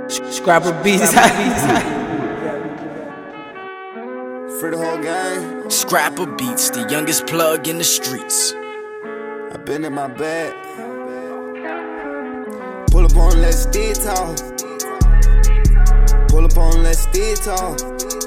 Scrapper Beats. For the whole gang, Scrapper Beats, the youngest plug in the streets. I been in my bag. Pull up on, let's detox. Pull up on, let's detox.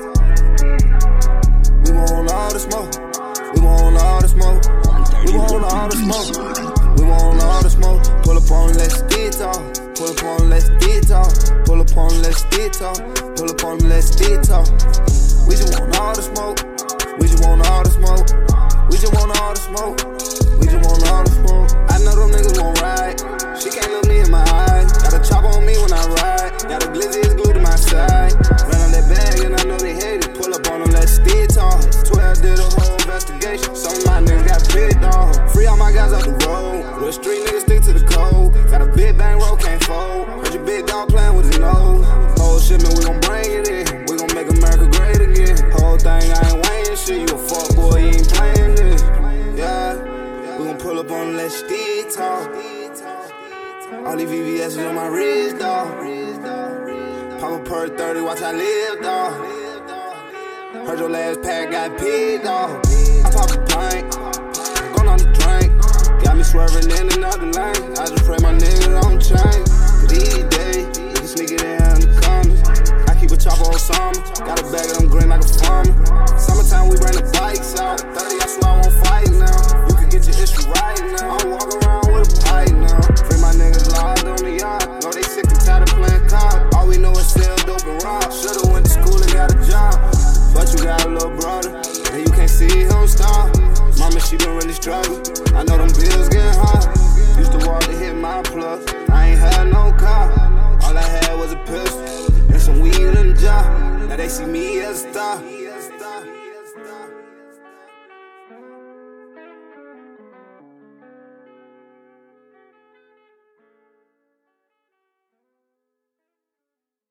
We want all the smoke. We want all the smoke. We want all the smoke. We want all the smoke. Pull up on, let's detox. Pull up on, let's detox. Pull up on, let's detox. Pull up on, let's detox. We just want all the smoke. We just want all the smoke. We just want all the smoke. We just want all the smoke. I know them niggas won't ride. She can't look me in my eyes. Got a chop on me when I ride. Got a glizzy is glued to my side. Ran on that bag and I know they hate it. Pull up on them, let's detox. 12 did a whole investigation. Some of my niggas got big dog. Free all my guys off the road. Real street niggas stick to the code. Got a big bang roll, can't fold. Heard your big dog playing with his nose. Whole shipment, we gon' bring it in. We gon' make America great again. Whole thing, I ain't weighing shit. You a fuck boy, you ain't playing this. Yeah, we gon' pull up on let's detox. All these VVS's on my wrist, dawg. Pop a per 30, watch I live, dawg. Heard your last pack got paid, dawg. I pop a pint, gone on the drink. Got me swerving in another lane. I just pray my niggas don't change. These days, niggas sneaking in the corners. I keep a chopper on summer. Got a bag of them green like a farmer. Summertime, we bring the bikes out. 30, I swear I won't fight now. You can get your issue right now. I'm walking around with a pipe now. Free my niggas locked on the yard. Know they sick and tired of playing cards. All we know is sell dope and rob. Should've went to school and got a job. But you got a little brother, and you can't see him star. Mama, she been really struggling. I know them bills getting hard. Used to walk to hit my plug. I ain't had no car. All I had was a pistol and some weed in the jar. Now they see me as a star.